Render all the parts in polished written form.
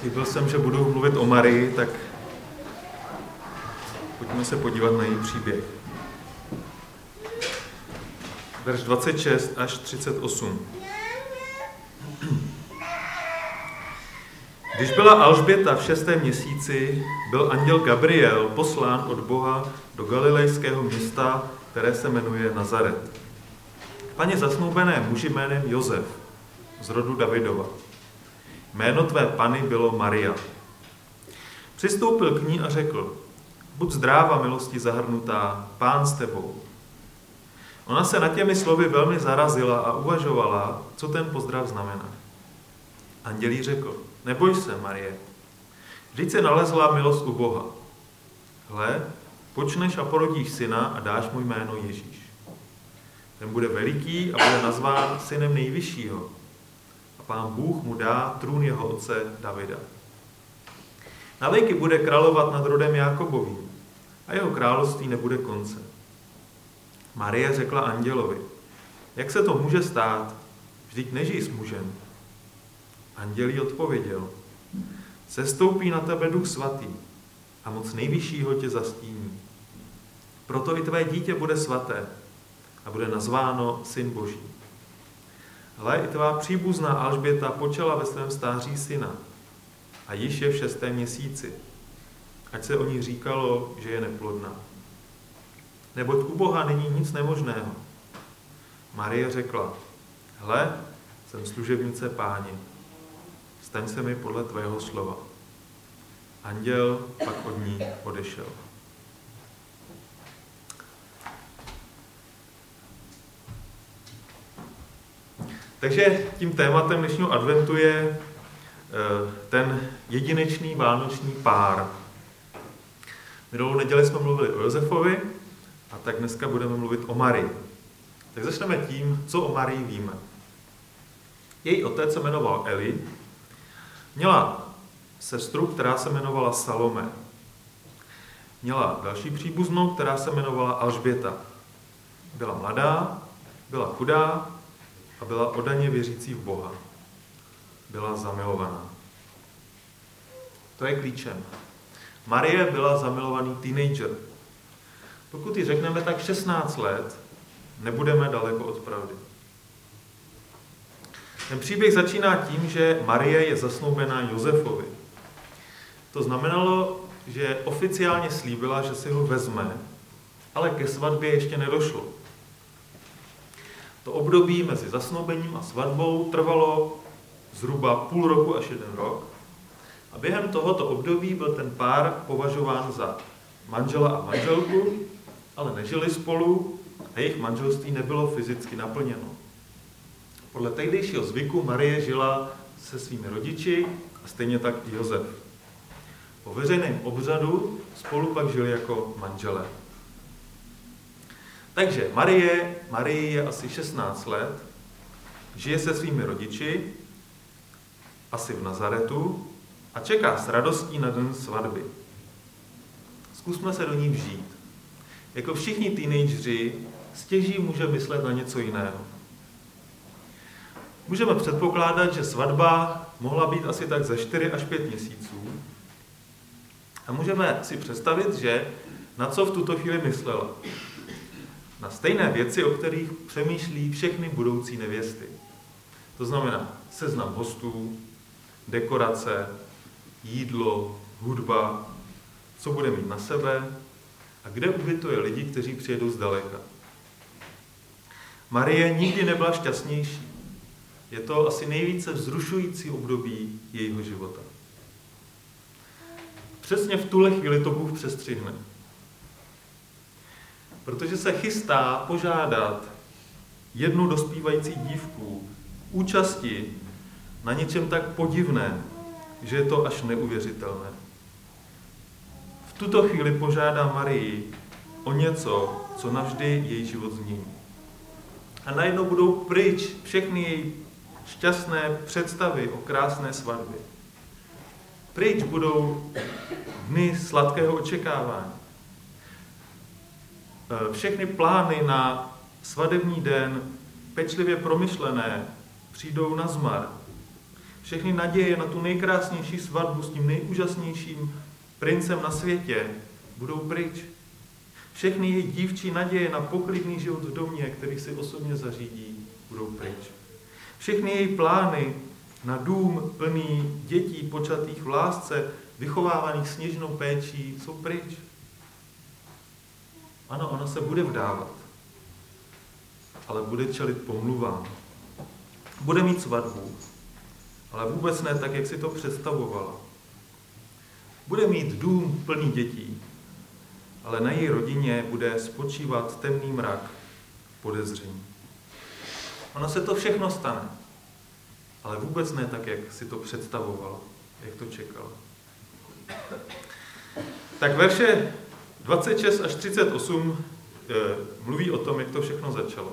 Slíbil jsem, že budu mluvit o Marii, tak pojďme se podívat na její příběh. Verš 26 až 38. Když byla Alžběta v 6. měsíci, byl anděl Gabriel poslán od Boha do galilejského města, které se jmenuje Nazaret. Paní zasnoubené muži jménem Josef, z rodu Davidova. Jméno tvé Panny bylo Maria. Přistoupil k ní a řekl: Buď zdráva, milosti zahrnutá, Pán s tebou. Ona se nad těmi slovy velmi zarazila a uvažovala, co ten pozdrav znamená. Anděl jí řekl: Neboj se, Marie, vždyť se nalezla milost u Boha. Hle, počneš a porodíš syna a dáš mu jméno Ježíš. Ten bude veliký a bude nazván synem nejvyššího. A Pán Bůh mu dá trůn jeho otce Davida. Na věky bude královat nad rodem Jákobovým a jeho království nebude konce. Marie řekla andělovi: Jak se to může stát? Vždyť nežij s mužem. Anděl jí odpověděl: Sestoupí na tebe Duch Svatý a moc nejvyššího tě zastíní. Proto i tvé dítě bude svaté a bude nazváno Syn Boží. Hle, i tvá příbuzná Alžběta počala ve svém stáří syna a již je v 6. měsíci, ať se o ní říkalo, že je neplodná. Neboť u Boha není nic nemožného. Marie řekla: Hle, jsem služebnice Páně, staň se mi podle tvého slova. Anděl pak od ní odešel. Takže tím tématem dnešního adventu je ten jedinečný vánoční pár. Minulou neděli jsme mluvili o Josefovi a tak dneska budeme mluvit o Marii. Tak začneme tím, co o Marii víme. Její otec se jmenoval Eli, měla sestru, která se jmenovala Salome. Měla další příbuznou, která se jmenovala Alžběta. Byla mladá, byla chudá a byla oddaně věřící v Boha. Byla zamilovaná. To je klíčem. Marie byla zamilovaný teenager. Pokud ji řekneme tak 16 let, nebudeme daleko od pravdy. Ten příběh začíná tím, že Marie je zasnoubená Josefovi. To znamenalo, že oficiálně slíbila, že si ho vezme, ale ke svatbě ještě nedošlo. To období mezi zasnoubením a svatbou trvalo zhruba půl roku až 1 rok. A během tohoto období byl ten pár považován za manžela a manželku, ale nežili spolu a jejich manželství nebylo fyzicky naplněno. Podle tehdejšího zvyku Marie žila se svými rodiči a stejně tak i Josef. Po veřejném obřadu spolu pak žili jako manželé. Takže Marie je asi 16 let, žije se svými rodiči, asi v Nazaretu, a čeká s radostí na den svatby. Zkusme se do ní vžít. Jako všichni teenageři stěží může myslet na něco jiného. Můžeme předpokládat, že svatba mohla být asi tak za 4 až 5 měsíců. A můžeme si představit, že na co v tuto chvíli myslela. Na stejné věci, o kterých přemýšlí všechny budoucí nevěsty. To znamená seznam hostů, dekorace, jídlo, hudba, co bude mít na sebe a kde ubytuje lidi, kteří přijedou zdaleka. Marie nikdy nebyla šťastnější. Je to asi nejvíce vzrušující období jejího života. Přesně v tuhle chvíli to Bůh přestřihne. Protože se chystá požádat jednu dospívající dívku účasti na něčem tak podivném, že je to až neuvěřitelné. V tuto chvíli požádá Marii o něco, co navždy její život změní. A najednou budou pryč všechny její šťastné představy o krásné svatbě. Pryč budou dny sladkého očekávání. Všechny plány na svatební den, pečlivě promyšlené, přijdou na zmar. všechny naděje na tu nejkrásnější svatbu s tím nejúžasnějším princem na světě budou pryč. Všechny její dívčí naděje na poklidný život v domě, který si osobně zařídí, budou pryč. Všechny její plány na dům plný dětí počatých v lásce, vychovávaných s něžnou péčí, jsou pryč. Ano, ona se bude vdávat, ale bude čelit pomluvám. Bude mít svatbu, ale vůbec ne tak, jak si to představovala. Bude mít dům plný dětí, ale na její rodině bude spočívat temný mrak podezření. Ono se to všechno stane, ale vůbec ne tak, jak si to představovala, jak to čekala. Tak verše 26 až 38 mluví o tom, jak to všechno začalo.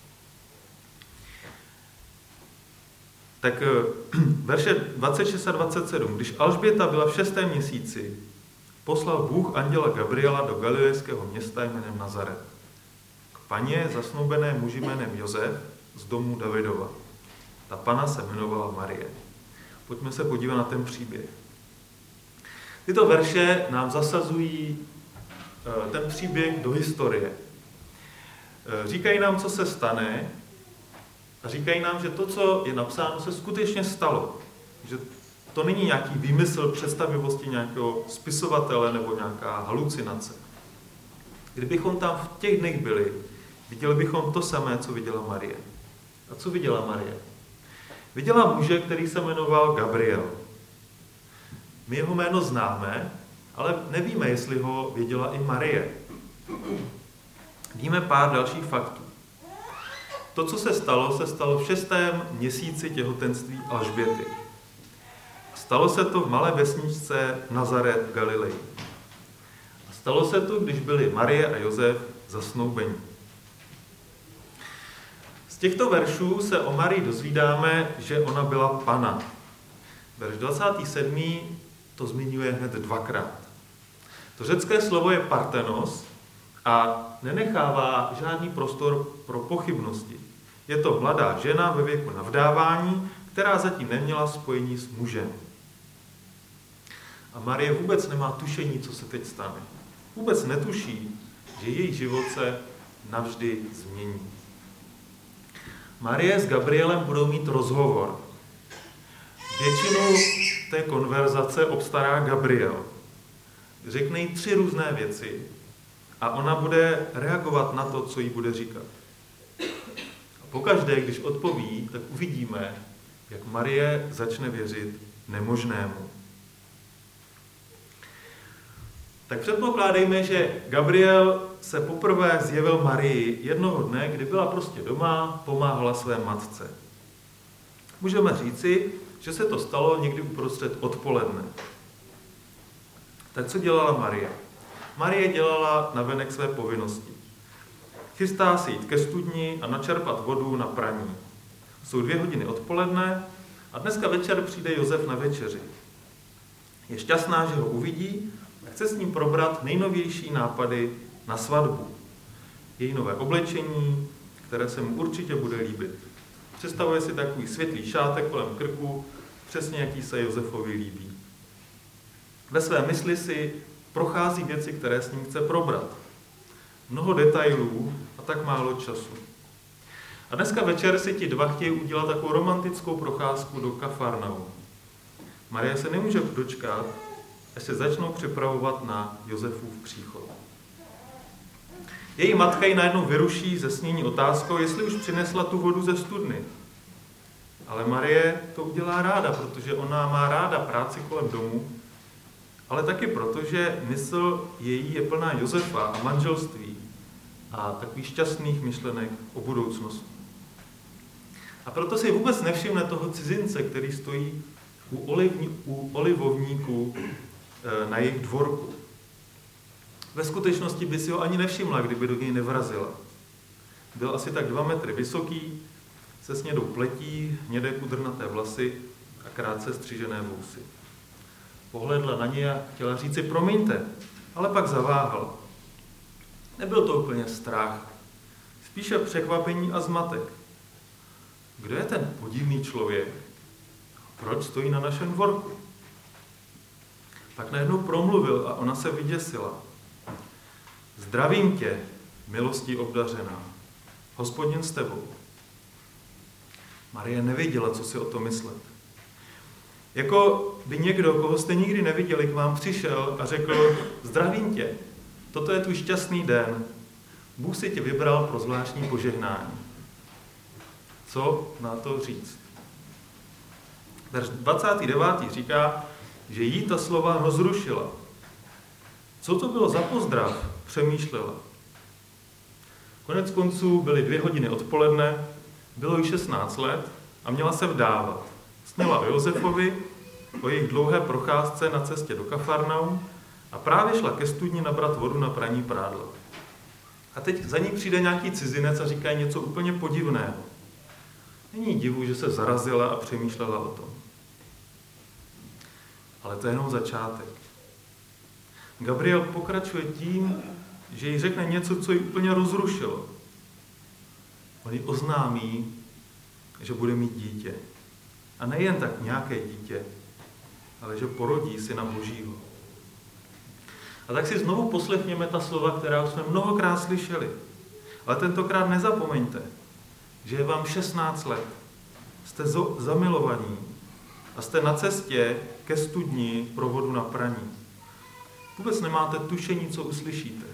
Tak verše 26 a 27. Když Alžběta byla v 6. měsíci, poslal Bůh anděla Gabriela do galilejského města jménem Nazaret k paně zasnoubené muži jménem Josef z domu Davidova. Ta pana se jmenovala Marie. Pojďme se podívat na ten příběh. Tyto verše nám zasazují ten příběh do historie. Říkají nám, co se stane, a říkají nám, že to, co je napsáno, se skutečně stalo. Že to není nějaký výmysl představivosti nějakého spisovatele nebo nějaká halucinace. Kdybychom tam v těch dnech byli, viděli bychom to samé, co viděla Marie. A co viděla Marie? Viděla muže, který se jmenoval Gabriel. My jeho jméno známe, ale nevíme, jestli ho věděla i Marie. Víme pár dalších faktů. To, co se stalo v 6. měsíci těhotenství Alžběty. Stalo se to v malé vesničce Nazaret v Galileji. Stalo se to, když byli Marie a Josef zasnoubeni. Z těchto veršů se o Marii dozvídáme, že ona byla pana. Verš 27. to zmiňuje hned dvakrát. To řecké slovo je partenos a nenechává žádný prostor pro pochybnosti. Je to mladá žena ve věku na vdávání, která zatím neměla spojení s mužem. A Marie vůbec nemá tušení, co se teď stane. Vůbec netuší, že její život se navždy změní. Marie s Gabrielem budou mít rozhovor. Většinu té konverzace obstará Gabriel. Řekne jí 3 různé věci a ona bude reagovat na to, co jí bude říkat. A pokaždé, když odpoví, tak uvidíme, jak Marie začne věřit nemožnému. Tak předpokládejme, že Gabriel se poprvé zjevil Marii jednoho dne, kdy byla prostě doma, pomáhala své matce. Můžeme říci, že se to stalo někdy uprostřed odpoledne. Tak co dělala Marie? Marie dělala navenek své povinnosti. Chystá se jít ke studni a načerpat vodu na praní. Jsou 2 hodiny odpoledne a dneska večer přijde Josef na večeři. Je šťastná, že ho uvidí a chce s ním probrat nejnovější nápady na svatbu. Její nové oblečení, které se mu určitě bude líbit. Představuje si takový světlý šátek kolem krku, přesně jaký se Josefovi líbí. Ve své mysli si prochází věci, které s ním chce probrat. Mnoho detailů a tak málo času. A dneska večer si ti 2 chtějí udělat takovou romantickou procházku do Kafarnaum. Marie se nemůže dočkat, až se začnou připravovat na Josefův příchod. Její matka ji najednou vyruší ze snění otázkou, jestli už přinesla tu vodu ze studny. Ale Marie to udělá ráda, protože ona má ráda práci kolem domu, ale taky proto, že mysl její je plná Josefa a manželství a takových šťastných myšlenek o budoucnosti. A proto si vůbec nevšimne toho cizince, který stojí u olivovníku na jejich dvorku. Ve skutečnosti by si ho ani nevšimla, kdyby do něj nevrazila. Byl asi tak 2 metry vysoký, se snědou pletí, hnědé kudrnaté vlasy a krátce střížené vousy. Pohlédla na něj a chtěla říci promiňte, ale pak zaváhal. Nebyl to úplně strach, spíše překvapení a zmatek. Kdo je ten podivný člověk? proč stojí na našem dvorku. Pak najednou promluvil a ona se vyděsila. Zdravím tě, milostí obdařená, Hospodin s tebou. Marie nevěděla, co si o tom myslet. Jako by někdo, koho jste nikdy neviděli, k vám přišel a řekl, zdravím tě, toto je tvůj šťastný den, Bůh si tě vybral pro zvláštní požehnání. Co na to říct? Verš 29. říká, že jí ta slova rozrušila. Co to bylo za pozdrav? Přemýšlela. Konec konců byly 2 hodiny odpoledne, bylo jí 16 let a měla se vdávat. Sněla o Josefovi, o jejich dlouhé procházce na cestě do Kafarnaum a právě šla ke studni nabrat vodu na praní prádla. A teď za ní přijde nějaký cizinec a říká něco úplně podivného. Není divu, že se zarazila a přemýšlela o tom. Ale to je jenom začátek. Gabriel pokračuje tím, že jí řekne něco, co ji úplně rozrušilo. On jí oznámí, že bude mít dítě. A nejen tak nějaké dítě, ale že porodí syna Božího. A tak si znovu poslechněme ta slova, která už jsme mnohokrát slyšeli. Ale tentokrát nezapomeňte, že je vám 16 let. Jste zamilovaní a jste na cestě ke studni pro vodu na praní. Vůbec nemáte tušení, co uslyšíte.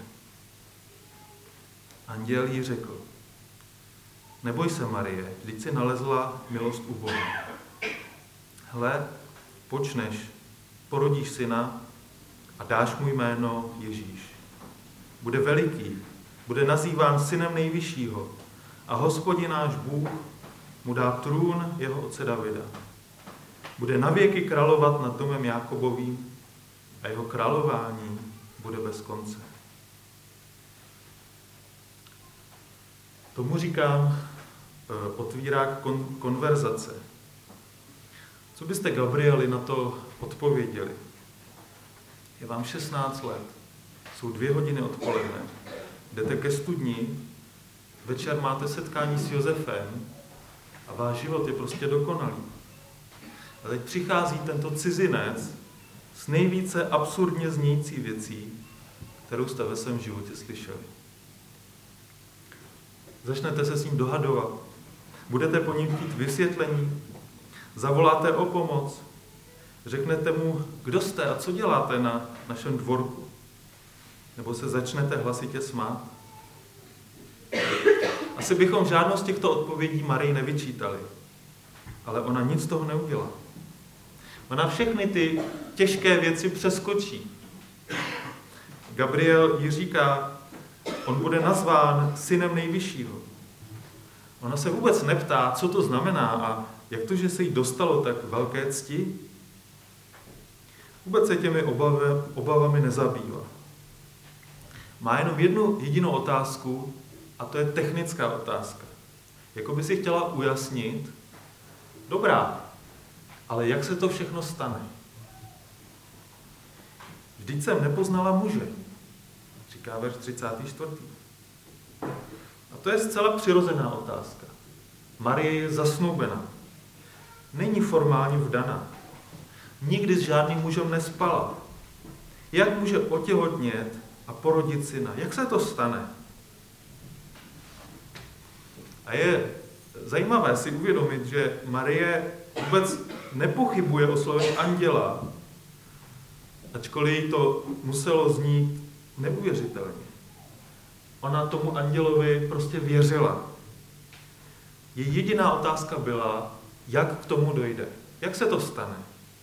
Anděl jí řekl, neboj se, Marie, vždyť si nalezla milost u Boha. Hle, počneš, porodíš syna a dáš mu jméno Ježíš. Bude veliký, bude nazýván synem nejvyššího a Hospodin náš Bůh mu dá trůn jeho otce Davida. Bude navěky královat nad domem Jákobovým a jeho králování bude bez konce. Tomu říkám otvírák konverzace. Co byste, Gabrieli, na to odpověděli? Je vám 16 let, jsou 2 hodiny odpoledne, jdete ke studni, večer máte setkání s Josefem a váš život je prostě dokonalý. A teď přichází tento cizinec s nejvíce absurdně znějící věcí, kterou jste ve svém životě slyšeli. Začnete se s ním dohadovat, budete po něm chtít vysvětlení, zavoláte o pomoc, řeknete mu, kdo jste a co děláte na našem dvorku, nebo se začnete hlasitě smát. Asi bychom žádnou z těchto odpovědí Marii nevyčítali, ale ona nic z toho neudělá. Ona všechny ty těžké věci přeskočí. Gabriel jí říká, on bude nazván synem nejvyššího. Ona se vůbec neptá, co to znamená a jak to, že se jí dostalo tak velké cti. Vůbec se těmi obavami nezabývá. Má jenom jednu jedinou otázku a to je technická otázka. Jako by si chtěla ujasnit, dobrá, ale jak se to všechno stane? Vždyť jsem nepoznala muže, říká verš 34. A to je zcela přirozená otázka. Marie je zasnoubena. Není formálně vdaná. Nikdy s žádným mužem nespala. Jak může otěhotnět a porodit syna? Jak se to stane? A je zajímavé si uvědomit, že Marie vůbec nepochybuje o slovech anděla, ačkoliv jí to muselo znít neuvěřitelně. Ona tomu andělovi prostě věřila. Její jediná otázka byla, jak k tomu dojde. Jak se to stane?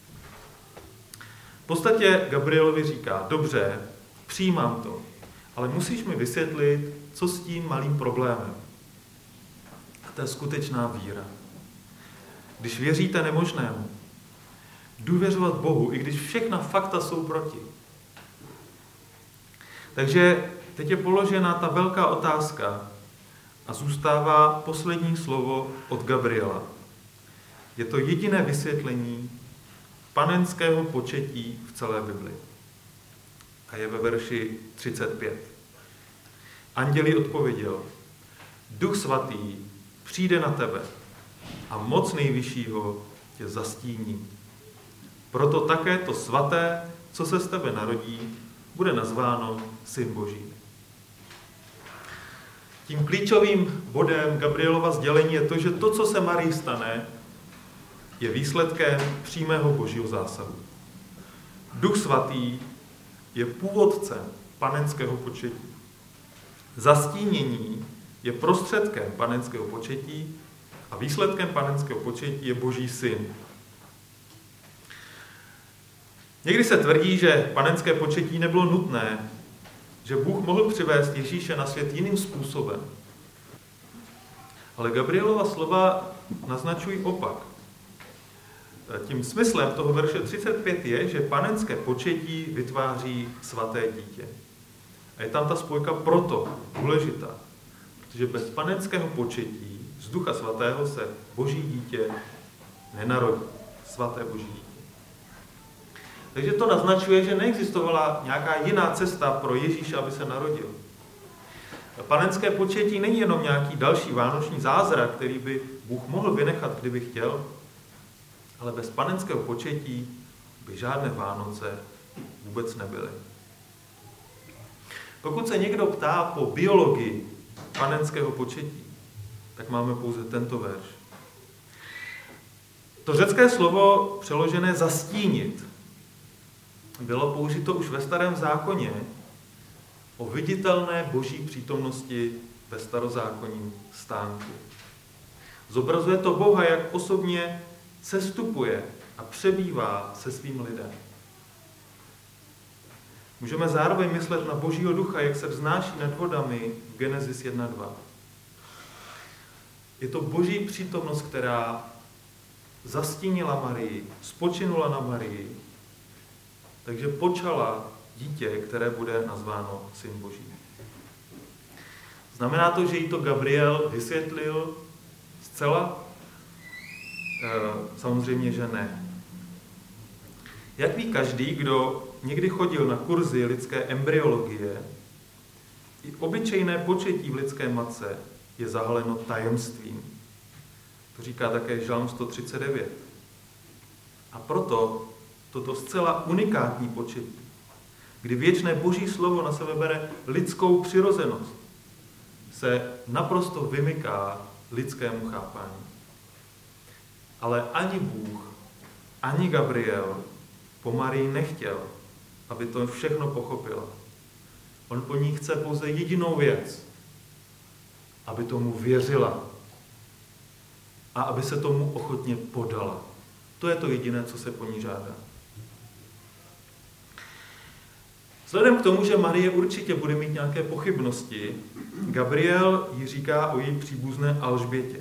V podstatě Gabrielovi říká, dobře, přijímám to, ale musíš mi vysvětlit, co s tím malým problémem. A to je skutečná víra. Když věříte nemožnému, důvěřovat Bohu, i když všechna fakta jsou proti. Takže teď je položena ta velká otázka a zůstává poslední slovo od Gabriela. Je to jediné vysvětlení panenského početí v celé Bibli. A je ve verši 35. Anděl jí odpověděl, Duch svatý přijde na tebe a moc nejvyššího tě zastíní. Proto také to svaté, co se z tebe narodí, bude nazváno Syn Boží. Tím klíčovým bodem Gabrielova sdělení je to, že to, co se Marii stane, je výsledkem přímého Božího zásahu. Duch svatý je původcem panenského početí. Zastínění je prostředkem panenského početí a výsledkem panenského početí je Boží syn. Někdy se tvrdí, že panenské početí nebylo nutné, že Bůh mohl přivést Ježíše na svět jiným způsobem. Ale Gabrielova slova naznačují opak. Tím smyslem toho verše 35 je, že panenské početí vytváří svaté dítě. A je tam ta spojka proto důležitá, protože bez panenského početí z Ducha Svatého se Boží dítě nenarodí. Svaté Boží dítě. Takže to naznačuje, že neexistovala nějaká jiná cesta pro Ježíše, aby se narodil. Panenské početí není jenom nějaký další vánoční zázrak, který by Bůh mohl vynechat, kdyby chtěl, ale bez panenského početí by žádné Vánoce vůbec nebyly. Pokud se někdo ptá po biologii panenského početí, tak máme pouze tento verš. To řecké slovo přeložené zastínit bylo použito už ve Starém zákoně o viditelné Boží přítomnosti ve starozákonním stánku. Zobrazuje to Boha, jak osobně sestupuje a přebývá se svým lidem. Můžeme zároveň myslet na Božího ducha, jak se vznáší nad vodami v Genesis 1:2. Je to Boží přítomnost, která zastínila Marii, spočinula na Marii, takže počala dítě, které bude nazváno Syn Boží. Znamená to, že jí to Gabriel vysvětlil zcela? Samozřejmě, že ne. Jak ví každý, kdo někdy chodil na kurzy lidské embryologie, i obyčejné početí v lidské matce je zahaleno tajemstvím. To říká také Žalm 139. A proto toto zcela unikátní početí, kdy věčné Boží slovo na sebe bere lidskou přirozenost, se naprosto vymyká lidskému chápání. Ale ani Bůh, ani Gabriel po Marii nechtěl, aby to všechno pochopila. On po ní chce pouze jedinou věc, aby tomu věřila a aby se tomu ochotně podala. To je to jediné, co se po ní žádá. Vzhledem k tomu, že Marie určitě bude mít nějaké pochybnosti, Gabriel jí říká o její příbuzné Alžbětě.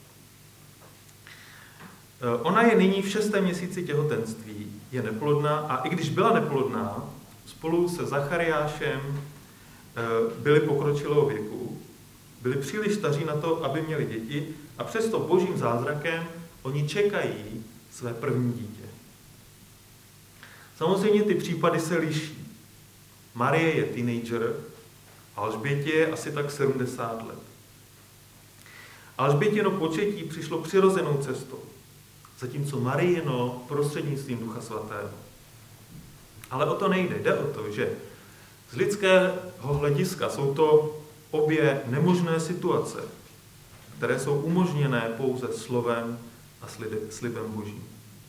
Ona je nyní v 6. měsíci těhotenství, je neplodná a i když byla neplodná, spolu se Zachariášem byli pokročilého věku, byli příliš staří na to, aby měli děti a přesto Božím zázrakem oni čekají své první dítě. Samozřejmě ty případy se liší. Marie je teenager, Alžbětě je asi tak 70 let. Alžbětino početí přišlo přirozenou cestou, zatímco Mariino prostřednictvím Ducha Svatého. Ale o to nejde. Jde o to, že z lidského hlediska jsou to obě nemožné situace, které jsou umožněné pouze slovem a slibem Božím.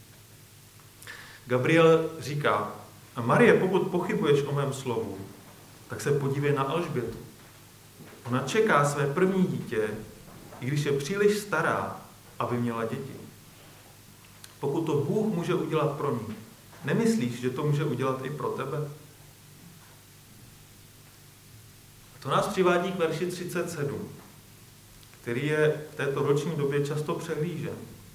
Gabriel říká, a Marie, pokud pochybuješ o mém slovu, tak se podívej na Alžbětu. Ona čeká své první dítě, i když je příliš stará, aby měla děti. Pokud to Bůh může udělat pro ní, nemyslíš, že to může udělat i pro tebe? To nás přivádí k verši 37, který je v této roční době často přehlížen.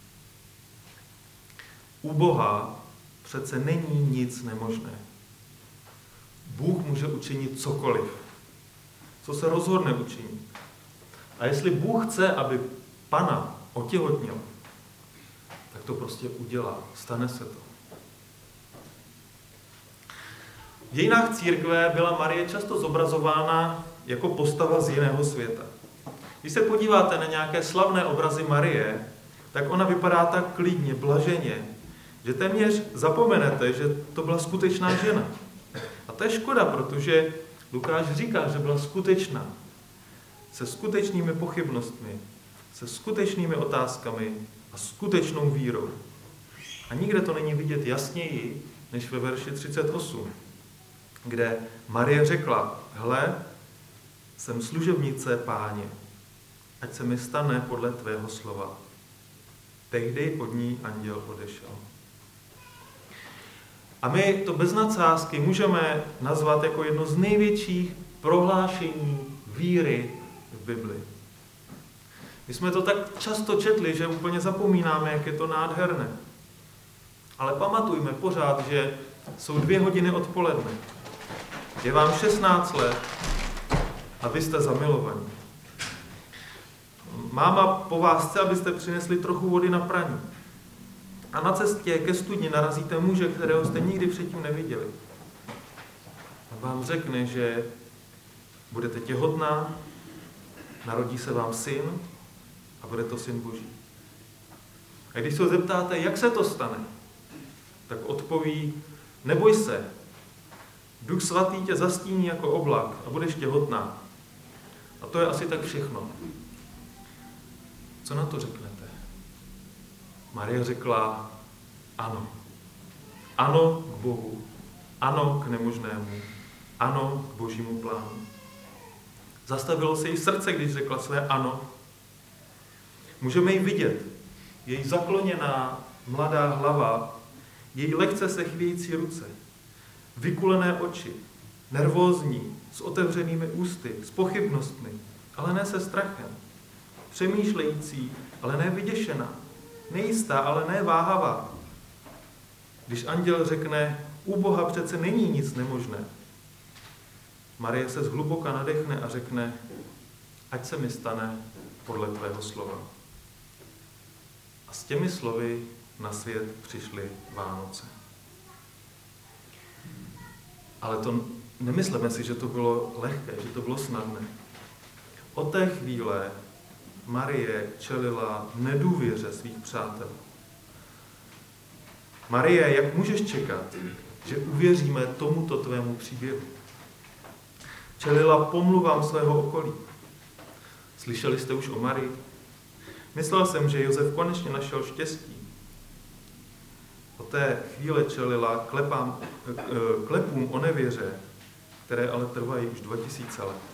U Boha přece není nic nemožné. Bůh může učinit cokoliv, co se rozhodne učinit. A jestli Bůh chce, aby Pana otěhotněla, tak to prostě udělá. Stane se to. V dějinách církve byla Marie často zobrazována jako postava z jiného světa. Když se podíváte na nějaké slavné obrazy Marie, tak ona vypadá tak klidně, blaženě, že téměř zapomenete, že to byla skutečná žena. A to je škoda, protože Lukáš říká, že byla skutečná. Se skutečnými pochybnostmi, se skutečnými otázkami a skutečnou vírou. A nikde to není vidět jasněji, než ve verši 38, kde Marie řekla, hle, jsem služebnice Páně, ať se mi stane podle tvého slova. Tehdy od ní anděl odešel. A my to bez nadsázky můžeme nazvat jako jedno z největších prohlášení víry v Bibli. My jsme to tak často četli, že úplně zapomínáme, jak je to nádherné. Ale pamatujme pořád, že jsou 2 hodiny odpoledne. Je vám 16 let a vy jste zamilovaní. Máma po vás chce, abyste přinesli trochu vody na praní. A na cestě ke studni narazíte muže, kterého jste nikdy předtím neviděli. A vám řekne, že budete těhotná, narodí se vám syn a bude to syn Boží. A když se ho zeptáte, jak se to stane, tak odpoví, neboj se, Duch Svatý tě zastíní jako oblak a budeš těhotná. A to je asi tak všechno. Co na to řeknete? Marie řekla ano. Ano k Bohu. Ano k nemožnému. Ano k Božímu plánu. Zastavilo se jí srdce, když řekla své ano. Můžeme ji vidět. Její zakloněná mladá hlava, její lehce se chvějící ruce, vykulené oči, nervózní, s otevřenými ústy, s pochybnostmi, ale ne se strachem, přemýšlející, ale ne vyděšená, nejistá, ale ne váhavá. Když anděl řekne, u Boha přece není nic nemožné, Marie se zhluboka nadechne a řekne, ať se mi stane podle tvého slova. A s těmi slovy na svět přišly Vánoce. Ale to nemyslíme si, že to bylo lehké, že to bylo snadné. Od té chvíle Marie čelila nedůvěře svých přátel. Marie, jak můžeš čekat, že uvěříme tomuto tvému příběhu? Čelila pomluvám svého okolí. Slyšeli jste už o Marii? Myslel jsem, že Josef konečně našel štěstí. Od té chvíle čelila klepům o nevěře, které ale trvají už 2000 let.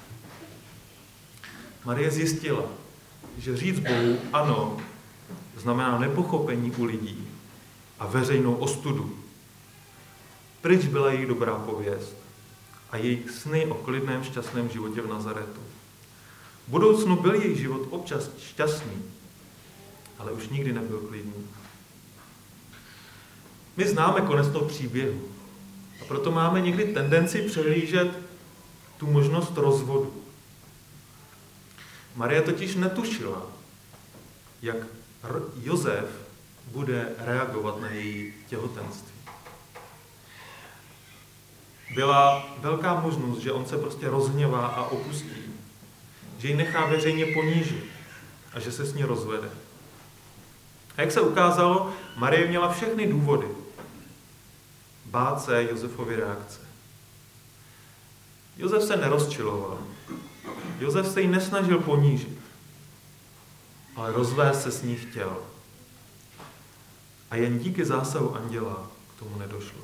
Marie zjistila, že říct Bohu ano znamená nepochopení u lidí a veřejnou ostudu. Pryč byla její dobrá pověst a její sny o klidném, šťastném životě v Nazaretu. V budoucnu byl její život občas šťastný, ale už nikdy nebyl klidný. My známe konec toho příběhu a proto máme někdy tendenci přehlížet tu možnost rozvodu. Marie totiž netušila, jak Josef bude reagovat na její těhotenství. Byla velká možnost, že on se prostě rozhněvá a opustí, že ji nechá veřejně ponížit a že se s ní rozvede. A jak se ukázalo, Marie měla všechny důvody bát se Josefovy reakce. Josef se nerozčiloval. Josef se jí nesnažil ponížit, ale rozvést se s ní chtěl. A jen díky zásahu anděla k tomu nedošlo.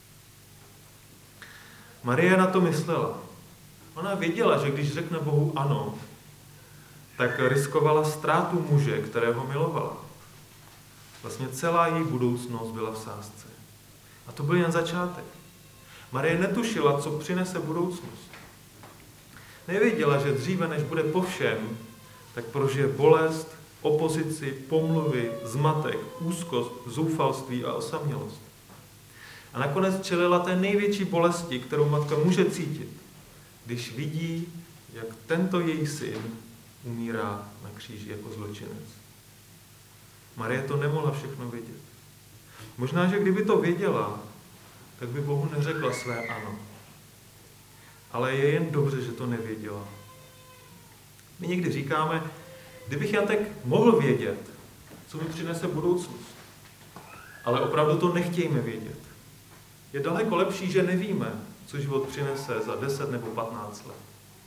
Marie na to myslela. Ona věděla, že když řekne Bohu ano, tak riskovala ztrátu muže, kterého milovala. Vlastně celá její budoucnost byla v sázce. A to byl jen začátek. Marie netušila, co přinese budoucnost. Nevěděla, že dříve, než bude po všem, tak prožije bolest, opozici, pomluvy, zmatek, úzkost, zoufalství a osamělost. A nakonec čelila té největší bolesti, kterou matka může cítit, když vidí, jak tento její syn umírá na kříži jako zločinec. Marie to nemohla všechno vědět. Možná, že kdyby to věděla, tak by Bohu neřekla své ano. Ale je jen dobře, že to nevěděla. My někdy říkáme, kdybych já tak mohl vědět, co mi přinese budoucnost. Ale opravdu to nechtějme vědět. Je daleko lepší, že nevíme, co život přinese za 10 nebo 15 let.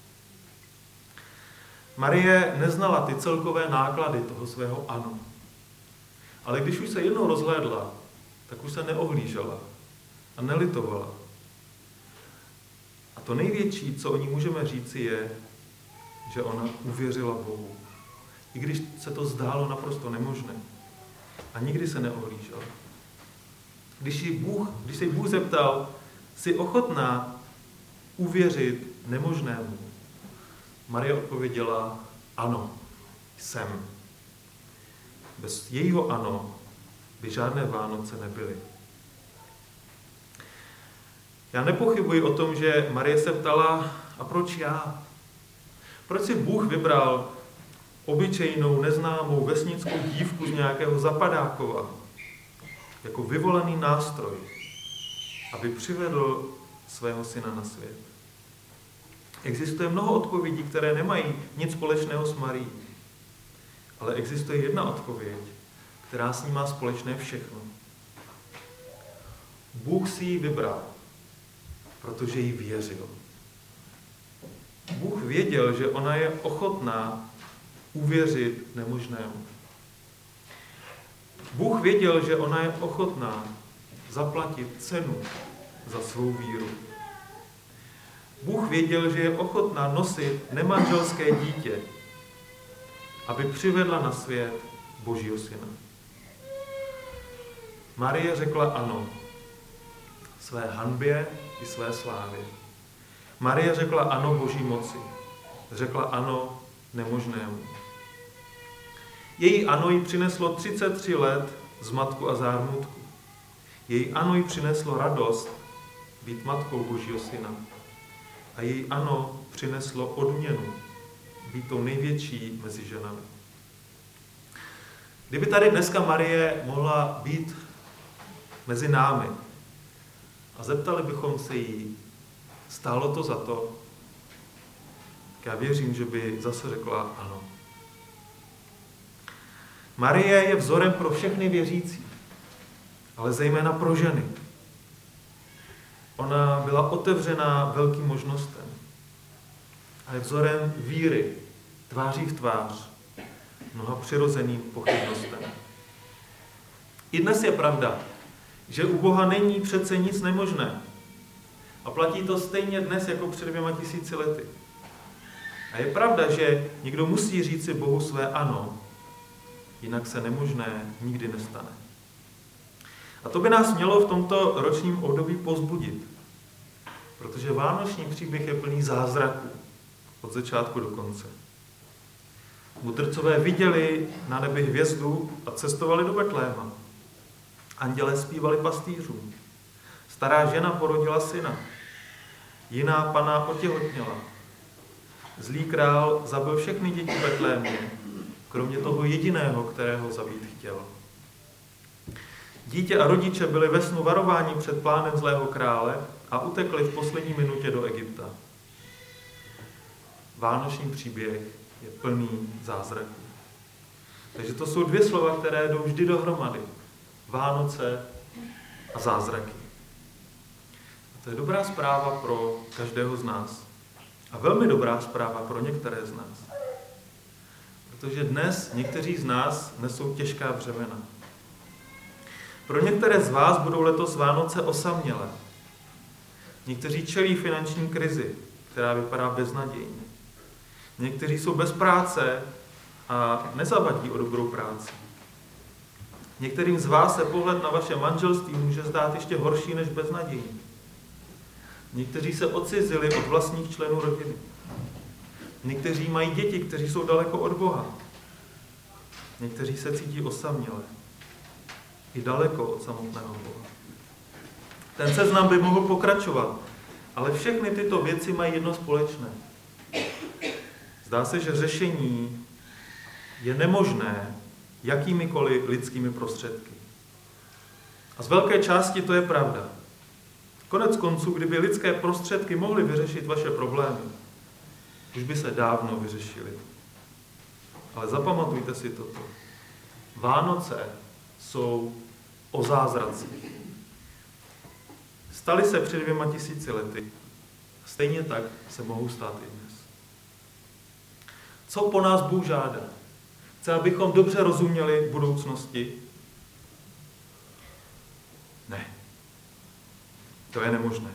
Marie neznala ty celkové náklady toho svého ano. Ale když už se jednou rozhlédla, tak už se neohlížela a nelitovala. A to největší, co o ní můžeme říci, je, že ona uvěřila Bohu. I když se to zdálo naprosto nemožné. A nikdy se neohlížela. Když se jí Bůh zeptal, jsi ochotná uvěřit nemožnému? Marie odpověděla, ano, jsem. Bez jejího ano by žádné Vánoce nebyly. Já nepochybuji o tom, že Marie se ptala, a proč já? Proč si Bůh vybral obyčejnou, neznámou vesnickou dívku z nějakého Zapadákova jako vyvolený nástroj, aby přivedl svého syna na svět? Existuje mnoho odpovědí, které nemají nic společného s Marií. Ale existuje jedna odpověď, která s ní má společné všechno. Bůh si ji vybral, protože jí věřil. Bůh věděl, že ona je ochotná uvěřit nemožnému. Bůh věděl, že ona je ochotná zaplatit cenu za svou víru. Bůh věděl, že je ochotná nosit nemanželské dítě, aby přivedla na svět Božího syna. Marie řekla ano své hanbě i své slávě. Marie řekla ano Boží moci. Řekla ano nemožnému. Její ano jí přineslo 33 let zmatku a zármutku. Její ano jí přineslo radost být matkou Božího syna. A její ano přineslo odměnu být tou největší mezi ženami. Kdyby tady dneska Marie mohla být mezi námi a zeptali bychom se jí, stálo to za to, tak já věřím, že by zase řekla ano. Marie je vzorem pro všechny věřící, ale zejména pro ženy. Ona byla otevřená velkým možnostem a je vzorem víry, tváří v tvář, mnoha přirozeným pochybnostem. I dnes je pravda, že u Boha není přece nic nemožné. A platí to stejně dnes jako před 2000 lety. A je pravda, že někdo musí říci Bohu své ano, jinak se nemožné nikdy nestane. A to by nás mělo v tomto ročním období povzbudit, protože vánoční příběh je plný zázraků od začátku do konce. Mudrcové viděli na nebi hvězdu a cestovali do Betléma. Andělé zpívali pastýřům. Stará žena porodila syna. Jiná panna otěhotněla. Zlý král zabil všechny děti v Betlémě, kromě toho jediného, kterého zabít chtěl. Dítě a rodiče byli ve snu varováni před plánem zlého krále a utekli v poslední minutě do Egypta. Vánoční příběh je plný zázraků. Takže to jsou dvě slova, které jdou vždy dohromady. Vánoce a zázraky. A to je dobrá zpráva pro každého z nás. A velmi dobrá zpráva pro některé z nás. Protože dnes někteří z nás nesou těžká břemena. Pro některé z vás budou letos Vánoce osamělé. Někteří čelí finanční krizi, která vypadá beznadějně. Někteří jsou bez práce a nezavadí o dobrou práci. Některým z vás se pohled na vaše manželství může zdát ještě horší než beznadějný. Někteří se odcizili od vlastních členů rodiny. Někteří mají děti, kteří jsou daleko od Boha. Někteří se cítí osaměle. I daleko od samotného Boha. Ten seznam by mohl pokračovat, ale všechny tyto věci mají jedno společné. Zdá se, že řešení je nemožné jakýmikoliv lidskými prostředky. A z velké části to je pravda. Konec konců, kdyby lidské prostředky mohly vyřešit vaše problémy, už by se dávno vyřešily. Ale zapamatujte si toto. Vánoce jsou o zázracích. Staly se před 2000 lety. Stejně tak se mohou stát i dnes. Co po nás Bůh žádá? Chce, abychom dobře rozuměli budoucnosti? Ne. To je nemožné.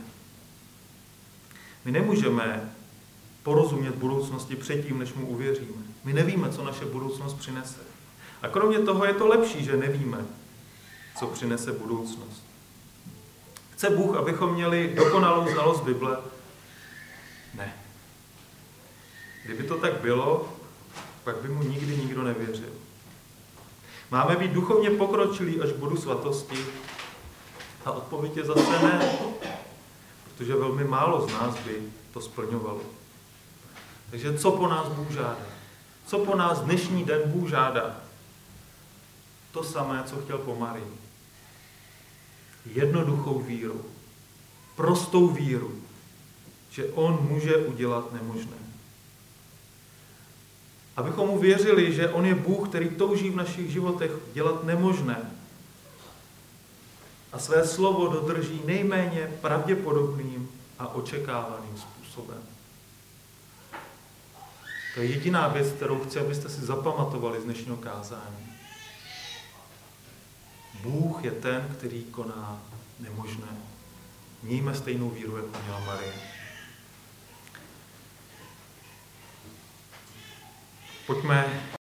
My nemůžeme porozumět budoucnosti předtím, než mu uvěříme. My nevíme, co naše budoucnost přinese. A kromě toho je to lepší, že nevíme, co přinese budoucnost. Chce Bůh, abychom měli dokonalou znalost Bible? Ne. Kdyby to tak bylo, pak by mu nikdy nikdo nevěřil. Máme být duchovně pokročilí až k bodu svatosti? A odpověď je zase ne, protože velmi málo z nás by to splňovalo. Takže co po nás Bůh žádá? Co po nás dnešní den Bůh žádá? To samé, co chtěl po Marii. Jednoduchou víru, prostou víru, že on může udělat nemožné. Abychom mu věřili, že on je Bůh, který touží v našich životech dělat nemožné a své slovo dodrží nejméně pravděpodobným a očekávaným způsobem. To je jediná věc, kterou chci, abyste si zapamatovali z dnešního kázání. Bůh je ten, který koná nemožné. Mějme stejnou víru, jako měla Marie. Pojďme